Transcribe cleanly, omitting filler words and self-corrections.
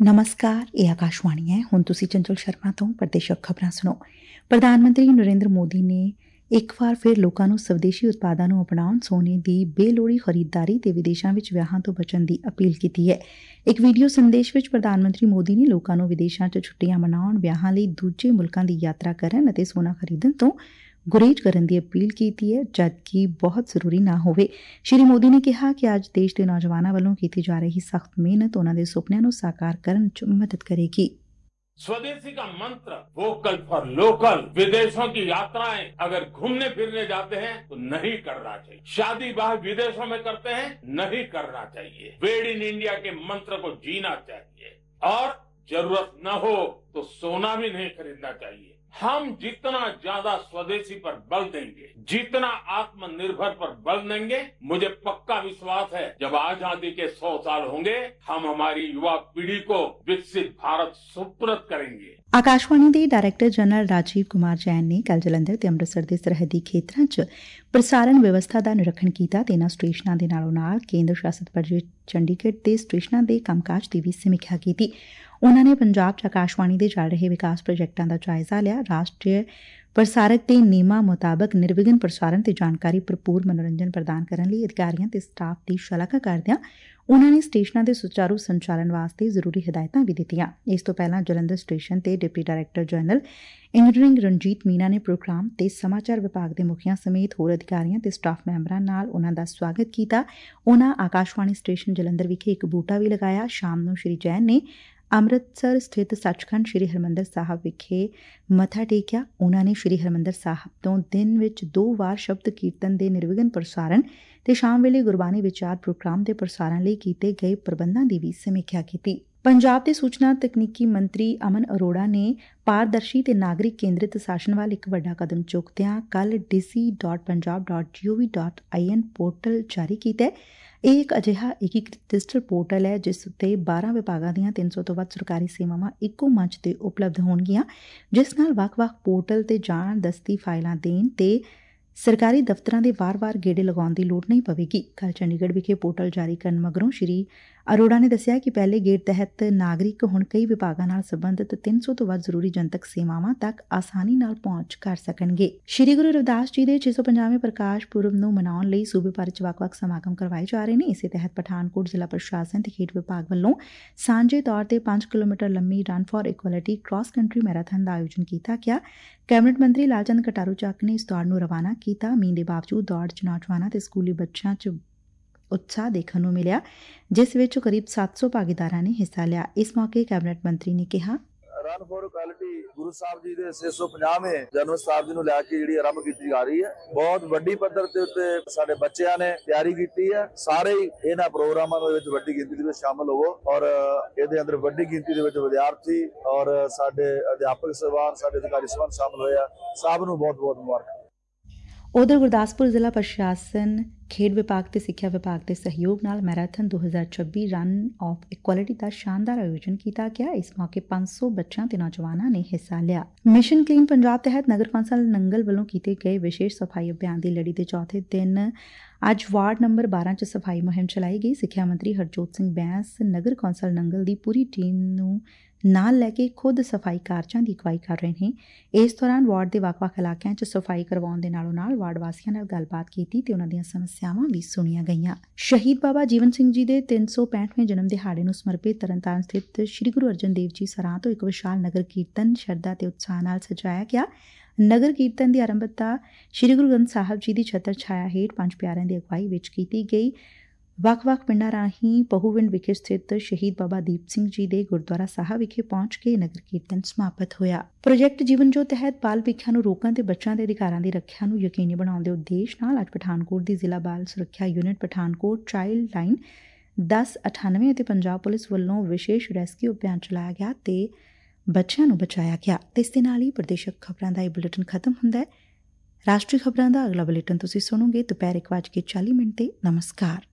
ਨਮਸਕਾਰ, ਇਹ ਆਕਾਸ਼ਵਾਣੀ ਹੈ। ਹੁਣ ਤੁਸੀਂ ਚੰਚਲ ਸ਼ਰਮਾ ਤੋਂ ਪ੍ਰਦੇਸ਼ਕ ਖਬਰਾਂ ਸੁਣੋ। ਪ੍ਰਧਾਨ ਮੰਤਰੀ ਨਰਿੰਦਰ ਮੋਦੀ ਨੇ ਇੱਕ ਵਾਰ ਫਿਰ ਲੋਕਾਂ ਨੂੰ ਸਵਦੇਸ਼ੀ ਉਤਪਾਦਾਂ ਨੂੰ ਅਪਣਾਉਣ, ਸੋਨੇ ਦੀ ਬੇਲੋੜੀ ਖਰੀਦਦਾਰੀ ਤੇ ਵਿਦੇਸ਼ਾਂ ਵਿੱਚ ਵਿਆਹਾਂ ਤੋਂ ਬਚਣ ਦੀ ਅਪੀਲ ਕੀਤੀ ਹੈ। ਇੱਕ ਵੀਡੀਓ ਸੰਦੇਸ਼ ਵਿੱਚ ਪ੍ਰਧਾਨ ਮੰਤਰੀ ਮੋਦੀ ਨੇ ਲੋਕਾਂ ਨੂੰ ਵਿਦੇਸ਼ਾਂ 'ਚ ਛੁੱਟੀਆਂ ਮਨਾਉਣ, ਵਿਆਹਾਂ ਲਈ ਦੂਜੇ ਮੁਲਕਾਂ ਦੀ ਯਾਤਰਾ ਕਰਨ ਅਤੇ ਸੋਨਾ ਖਰੀਦਣ ਤੋਂ ਗੁਰੇਜ਼ ਕਰਨ ਦੀ ਅਪੀਲ ਕੀਤੀ ਹੈ, ਜਦਕਿ ਬਹੁਤ ਜ਼ਰੂਰੀ ਨਾ ਹੋਵੇ। ਸ਼੍ਰੀ ਮੋਦੀ ਨੇ ਕਿਹਾ ਕਿ ਅੱਜ ਦੇਸ਼ ਦੇ ਨੌਜਵਾਨਾਂ ਵੱਲੋਂ ਕੀਤੀ ਜਾ ਰਹੀ ਸਖਤ ਮਿਹਨਤ ਉਨ੍ਹਾਂ ਦੇ ਸੁਪਨਿਆਂ ਨੂੰ ਸਾਕਾਰ ਕਰਨ 'ਚ ਮਦਦ ਕਰੇਗੀ। स्वदेशी का मंत्र वोकल फॉर लोकल। विदेशों की यात्राएं अगर घूमने फिरने जाते हैं तो नहीं करना चाहिए। शादी ब्याह विदेशों में करते हैं, नहीं करना चाहिए। मेड इन इंडिया के मंत्र को जीना चाहिए और जरूरत न हो तो सोना भी नहीं खरीदना चाहिए। हम जितना ज्यादा स्वदेशी पर बल देंगे, जितना आत्मनिर्भर पर बल देंगे, मुझे पक्का विश्वास है जब आजादी के 100 साल होंगे, हम हमारी युवा पीढ़ी को विकसित भारत सुपुर्द करेंगे। ਆਕਾਸ਼ਵਾਣੀ ਦੇ ਡਾਇਰੈਕਟਰ ਜਨਰਲ ਰਾਜੀਵ ਕੁਮਾਰ ਜੈਨ ਨੇ ਕੱਲ੍ਹ ਜਲੰਧਰ ਤੇ ਅੰਮ੍ਰਿਤਸਰ ਦੇ ਸਰਹੱਦੀ ਖੇਤਰਾਂ 'ਚ ਪ੍ਰਸਾਰਣ ਵਿਵਸਥਾ ਦਾ ਨਿਰੀਖਣ ਕੀਤਾ ਤੇ ਇਨ੍ਹਾਂ ਸਟੇਸ਼ਨਾਂ ਦੇ ਨਾਲੋਂ ਨਾਲ ਕੇਂਦਰ ਸ਼ਾਸਤ ਪ੍ਰਦੇਸ਼ ਚੰਡੀਗੜ੍ਹ ਦੇ ਸਟੇਸ਼ਨਾਂ ਦੇ ਕੰਮਕਾਜ ਦੀ ਵੀ ਸਮੀਖਿਆ ਕੀਤੀ। ਉਨ੍ਹਾਂ ਨੇ ਪੰਜਾਬ 'ਚ ਆਕਾਸ਼ਵਾਣੀ ਦੇ ਚੱਲ ਰਹੇ ਵਿਕਾਸ ਪ੍ਰੋਜੈਕਟਾਂ ਦਾ ਜਾਇਜ਼ਾ ਲਿਆ। ਰਾਸ਼ਟਰੀ ਪ੍ਰਸਾਰਕ ਦੇ ਨਿਯਮਾਂ ਮੁਤਾਬਕ ਨਿਰਵਿਘਨ ਪ੍ਰਸਾਰਣ ਤੇ ਜਾਣਕਾਰੀ ਭਰਪੂਰ ਮਨੋਰੰਜਨ ਪ੍ਰਦਾਨ ਕਰਨ ਲਈ ਅਧਿਕਾਰੀਆਂ ਤੇ ਸਟਾਫ ਦੀ ਸ਼ਲਾਘਾ ਕਰਦਿਆਂ ਉਨ੍ਹਾਂ ਨੇ ਸਟੇਸ਼ਨਾਂ ਦੇ ਸੁਚਾਰੂ ਸੰਚਾਲਨ ਵਾਸਤੇ ਜ਼ਰੂਰੀ ਹਦਾਇਤਾਂ ਵੀ ਦਿੱਤੀਆਂ। ਇਸ ਤੋਂ ਪਹਿਲਾਂ ਜਲੰਧਰ ਸਟੇਸ਼ਨ ਤੇ deputy director general engineering Ranjit Meena ਨੇ ਪ੍ਰੋਗਰਾਮ ਤੇ ਸਮਾਚਾਰ ਵਿਭਾਗ ਦੇ ਮੁਖੀਆਂ ਸਮੇਤ ਹੋਰ ਅਧਿਕਾਰੀਆਂ ਤੇ ਸਟਾਫ ਮੈਂਬਰਾਂ ਨਾਲ ਉਨ੍ਹਾਂ ਦਾ ਸਵਾਗਤ ਕੀਤਾ। ਉਨ੍ਹਾਂ ਆਕਾਸ਼ਵਾਣੀ ਸਟੇਸ਼ਨ ਜਲੰਧਰ ਵਿਖੇ ਇੱਕ ਬੂਟਾ ਵੀ ਲਗਾਇਆ। ਸ਼ਾਮ ਨੂੰ ਸ਼੍ਰੀ ਜੈਨ ਨੇ ਅੰਮ੍ਰਿਤਸਰ ਸਥਿਤ ਸੱਚਖੰਡ ਸ਼੍ਰੀ ਹਰਿਮੰਦਰ ਸਾਹਿਬ ਵਿਖੇ ਮੱਥਾ ਟੇਕਿਆ। ਉਨ੍ਹਾਂ ਨੇ ਸ਼੍ਰੀ ਹਰਿਮੰਦਰ ਸਾਹਿਬ ਤੋਂ ਦਿਨ ਵਿੱਚ 2 ਵਾਰ ਸ਼ਬਦ ਕੀਰਤਨ ਦੇ ਨਿਰਵਿਘਨ ਪ੍ਰਸਾਰਣ ਤੇ ਸ਼ਾਮ ਵੇਲੇ ਗੁਰਬਾਣੀ ਵਿਚਾਰ ਪ੍ਰੋਗਰਾਮ ਦੇ ਪ੍ਰਸਾਰਣ ਲਈ ਕੀਤੇ ਗਏ ਪ੍ਰਬੰਧਾਂ ਦੀ ਵੀ ਸਮੀਖਿਆ ਕੀਤੀ। ਪੰਜਾਬ ਦੇ ਸੂਚਨਾ ਤਕਨੀਕੀ ਮੰਤਰੀ ਅਮਨ ਅਰੋੜਾ ਨੇ ਪਾਰਦਰਸ਼ੀ ਤੇ ਨਾਗਰਿਕ ਕੇਂਦਰਿਤ ਸ਼ਾਸਨ ਵੱਲ ਇੱਕ ਵੱਡਾ ਕਦਮ ਚੁੱਕਦਿਆਂ ਕੱਲ੍ਹ dc.punjab.gov.in ਪੋਰਟਲ ਜਾਰੀ ਕੀਤਾ। ਇਹ ਇੱਕ ਅਜਿਹਾ ਏਕੀਕ੍ਰਿਤ ਡਿਜੀਟਲ ਪੋਰਟਲ ਹੈ ਜਿਸ ਉੱਤੇ 12 ਵਿਭਾਗਾਂ ਦੀਆਂ 300 ਤੋਂ ਵੱਧ ਸਰਕਾਰੀ ਸੇਵਾਵਾਂ ਇੱਕੋ ਮੰਚ ਤੇ ਉਪਲਬਧ ਹੋਣਗੀਆਂ, ਜਿਸ ਨਾਲ ਵੱਖ-ਵੱਖ ਪੋਰਟਲ ਤੇ ਜਾਣ, ਦਸਤੀ ਫਾਈਲਾਂ ਦੇਣ ਤੇ ਸਰਕਾਰੀ ਦਫ਼ਤਰਾਂ ਦੇ ਵਾਰ-ਵਾਰ ਗੇੜੇ ਲਗਾਉਣ ਦੀ ਲੋੜ ਨਹੀਂ ਪਵੇਗੀ। ਕੱਲ੍ਹ ਚੰਡੀਗੜ੍ਹ ਵਿਖੇ ਪੋਰਟਲ ਜਾਰੀ ਕਰਨ ਮਗਰੋਂ ਸ਼੍ਰੀ ਅਰੋੜਾ ਨੇ ਦੱਸਿਆ ਕਿ ਪਹਿਲੇ ਗੇੜ ਤਹਿਤ ਨਾਗਰਿਕ ਹੁਣ ਕਈ ਵਿਭਾਗਾਂ ਨਾਲ ਸੰਬੰਧਿਤ 300 ਤੋਂ ਵੱਧ ਜ਼ਰੂਰੀ ਜਨਤਕ ਸੇਵਾਵਾਂ ਤੱਕ ਆਸਾਨੀ ਨਾਲ ਪਹੁੰਚ ਕਰ ਸਕਣਗੇ। ਸ਼੍ਰੀ ਗੁਰੂ ਰਵਿਦਾਸ ਜੀ ਦੇ 650ਵੇਂ ਪ੍ਰਕਾਸ਼ ਪੁਰਬ ਨੂੰ ਮਨਾਉਣ ਲਈ ਸੂਬੇ ਭਰ 'ਚ ਵੱਖ-ਵੱਖ ਸਮਾਗਮ ਕਰਵਾਏ ਜਾ ਰਹੇ ਨੇ। ਇਸੇ ਤਹਿਤ ਪਠਾਨਕੋਟ ਜ਼ਿਲ੍ਹਾ ਪ੍ਰਸ਼ਾਸਨ ਤੇ ਖੇਡ ਵਿਭਾਗ ਵੱਲੋਂ ਸਾਂਝੇ ਤੌਰ ਤੇ 5 ਕਿਲੋਮੀਟਰ ਲੰਮੀ run for equality cross country marathon ਦਾ ਆਯੋਜਨ ਕੀਤਾ ਗਿਆ। ਕੈਬਨਿਟ ਮੰਤਰੀ ਲਾਲਚੰਦ ਕਟਾਰੂ ਚੱਕ ਨੇ ਇਸ ਦੌੜ ਨੂੰ ਰਵਾਨਾ ਕੀਤਾ। ਮੀਂਹ ਦੇ ਬਾਵਜੂਦ ਦੌੜ 'ਚ ਨੌਜਵਾਨਾਂ ਤੇ ਸਕੂਲੀ ਬੱਚਿਆਂ 'ਚ ਉਤਸ਼ਾਹ ਦੇਖਣ ਨੂੰ ਮਿਲਿਆ, ਜਿਸ ਵਿੱਚ ਕਰੀਬ 700 ਭਾਗੀਦਾਰਾਂ ਨੇ ਹਿੱਸਾ ਲਿਆ। ਇਸ ਮੌਕੇ ਕੈਬਨਿਟ ਮੰਤਰੀ ਨੇ ਕਿਹਾ, run for equality Guru Sahib ji ਦੇ 650ਵੇਂ ਜਨਮ ਸ਼ਤਾਬਦੀ ਨੂੰ ਲੈ ਕੇ ਜਿਹੜੀ ਆਰੰਭ ਕੀਤੀ ਜਾ ਰਹੀ ਹੈ। ਬਹੁਤ ਵੱਡੀ ਪੱਧਰ ਤੇ ਉੱਤੇ ਸਾਡੇ ਬੱਚਿਆਂ ਨੇ ਤਿਆਰੀ ਕੀਤੀ ਹੈ। ਸਾਰੇ ਇਹਨਾਂ ਪ੍ਰੋਗਰਾਮਾਂ ਦੇ ਵਿੱਚ ਵੱਡੀ ਗਿਣਤੀ ਦੇ ਵਿੱਚ ਸ਼ਾਮਲ ਹੋਵੋ ਔਰ ਇਹਦੇ ਅੰਦਰ ਵੱਡੀ ਗਿਣਤੀ ਦੇ ਵਿੱਚ ਵਿਦਿਆਰਥੀ ਔਰ ਸਾਡੇ ਅਧਿਆਪਕ ਸਹਿਬਾਨ, ਸਾਡੇ ਅਧਿਕਾਰੀ ਸਹਿਬਾਨ ਸ਼ਾਮਲ ਹੋਏ ਆ। ਸਭ ਨੂੰ ਬਹੁਤ-ਬਹੁਤ ਮੁਬਾਰਕਾਂ। ਉਧਰ ਗੁਰਦਾਸਪੁਰ ਜ਼ਿਲ੍ਹਾ ਪ੍ਰਸ਼ਾਸਨ, ਖੇਡ ਵਿਭਾਗ ਤੇ ਸਿੱਖਿਆ ਵਿਭਾਗ ਦੇ ਸਹਿਯੋਗ ਨਾਲ ਮੈਰਾਥਨ 2026 ਰਨ ਆਫ ਇਕੁਐਲਿਟੀ ਦਾ ਸ਼ਾਨਦਾਰ ਆਯੋਜਨ ਕੀਤਾ ਗਿਆ। ਇਸ ਮੌਕੇ 500 ਬੱਚਿਆਂ ਤੇ ਨੌਜਵਾਨਾਂ ਨੇ ਹਿੱਸਾ ਲਿਆ। ਮਿਸ਼ਨ ਕਲੀਨ ਪੰਜਾਬ ਤਹਿਤ ਨਗਰ ਕੌਂਸਲ ਨੰਗਲ ਵੱਲੋਂ ਕੀਤੇ ਗਏ ਵਿਸ਼ੇਸ਼ ਸਫਾਈ ਅਭਿਆਨ ਦੀ ਲੜੀ ਦੇ ਚੌਥੇ ਦਿਨ ਅੱਜ ਵਾਰਡ ਨੰਬਰ 12 'ਚ ਸਫਾਈ ਮੁਹਿੰਮ ਚਲਾਈ ਗਈ। ਸਿੱਖਿਆ ਮੰਤਰੀ ਹਰਜੋਤ ਸਿੰਘ ਬੈਂਸ ਨਗਰ ਕੌਂਸਲ ਨੰਗਲ ਦੀ ਪੂਰੀ ਟੀਮ ਨੂੰ ਨਾਲ ਲੈ ਕੇ ਖੁਦ ਸਫਾਈ ਕਾਰਜਾਂ ਦੀ ਅਗਵਾਈ ਕਰ ਰਹੇ ਨੇ। ਇਸ ਦੌਰਾਨ ਵਾਰਡ ਦੇ ਵੱਖ-ਵੱਖ ਇਲਾਕਿਆਂ 'ਚ ਸਫਾਈ ਕਰਵਾਉਣ ਦੇ ਨਾਲੋਂ ਨਾਲ ਵਾਰਡ ਵਾਸੀਆਂ ਨਾਲ ਗੱਲਬਾਤ ਕੀਤੀ ਤੇ ਉਹਨਾਂ ਦੀਆਂ ਸਮੱਸਿਆਵਾਂ ਵੀ ਸੁਣੀਆਂ ਗਈਆਂ। ਸ਼ਹੀਦ ਬਾਬਾ ਜੀਵਨ ਸਿੰਘ ਜੀ ਦੇ 365ਵੇਂ ਜਨਮ ਦਿਹਾੜੇ ਨੂੰ ਸਮਰਪਿਤ ਤਰਨਤਾਰਨ ਸਥਿਤ ਸ੍ਰੀ ਗੁਰੂ ਅਰਜਨ ਦੇਵ ਜੀ ਸਰਾਂ ਤੋਂ ਇੱਕ ਵਿਸ਼ਾਲ ਨਗਰ ਕੀਰਤਨ ਸ਼ਰਧਾ ਤੇ ਉਤਸ਼ਾਹ ਨਾਲ ਸਜਾਇਆ ਗਿਆ। ਨਗਰ ਕੀਰਤਨ ਦੀ ਆਰੰਭਤਾ ਸ੍ਰੀ ਗੁਰੂ ਗ੍ਰੰਥ ਸਾਹਿਬ ਜੀ ਦੀ ਛਤਰ ਛਾਇਆ ਹੇਠ ਪੰਜ ਪਿਆਰਿਆਂ ਦੀ ਅਗਵਾਈ ਵਿੱਚ ਕੀਤੀ ਗਈ। ਵੱਖ-ਵੱਖ ਪਿੰਡਾਂ ਰਾਹੀਂ ਪਹੂਵਿੰਡ ਵਿਖੇ ਸਥਿਤ ਸ਼ਹੀਦ ਬਾਬਾ ਦੀਪ ਸਿੰਘ ਜੀ ਦੇ ਗੁਰਦੁਆਰਾ ਸਾਹਿਬ ਵਿਖੇ ਪਹੁੰਚ ਕੇ ਨਗਰ ਕੀਰਤਨ ਸਮਾਪਤ ਹੋਇਆ। ਪ੍ਰੋਜੈਕਟ ਜੀਵਨ ਜੋਤ ਤਹਿਤ ਬਾਲ ਭਿੱਖਿਆ ਨੂੰ ਰੋਕਣ ਤੇ ਬੱਚਿਆਂ ਦੇ ਅਧਿਕਾਰਾਂ ਦੀ ਰੱਖਿਆ ਨੂੰ ਯਕੀਨੀ ਬਣਾਉਣ ਦੇ ਉਦੇਸ਼ ਨਾਲ ਅੱਜ ਪਠਾਨਕੋਟ ਦੀ ਜ਼ਿਲ੍ਹਾ ਬਾਲ ਸੁਰੱਖਿਆ ਯੂਨਿਟ ਪਠਾਨਕੋਟ ਚਾਈਲਡ ਲਾਈਨ 1098 ਅਤੇ ਪੰਜਾਬ ਪੁਲਿਸ ਵੱਲੋਂ ਵਿਸ਼ੇਸ਼ ਰੈਸਕਿਊ ਅਭਿਆਨ ਚਲਾਇਆ ਗਿਆ ਤੇ ਬੱਚਿਆਂ ਨੂੰ ਬਚਾਇਆ ਗਿਆ। ਤੇ ਇਸ ਦੇ ਨਾਲ ਹੀ ਪ੍ਰਦੇਸ਼ਕ ਖਬਰਾਂ ਦਾ ਇਹ ਬੁਲੇਟਿਨ ਖਤਮ ਹੁੰਦਾ ਹੈ। ਰਾਸ਼ਟਰੀ ਖਬਰਾਂ ਦਾ ਅਗਲਾ ਬੁਲੇਟਿਨ ਤੁਸੀਂ ਸੁਣੋਗੇ ਦੁਪਹਿਰ 1:40 ਤੇ। ਨਮਸਕਾਰ।